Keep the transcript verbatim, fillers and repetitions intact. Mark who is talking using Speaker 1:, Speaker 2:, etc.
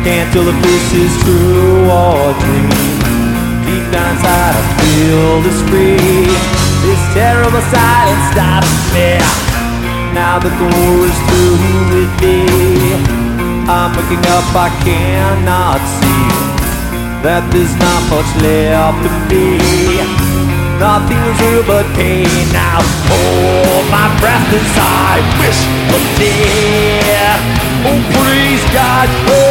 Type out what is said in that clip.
Speaker 1: Can't tell if this is true or dream. Deep down inside I feel this free. This terrible silence stops me. Now that the war is through with me, I'm looking up, I cannot see that there's not much left of me. Nothing is real but pain now. Hold my breath as I wish for death. Oh, praise God.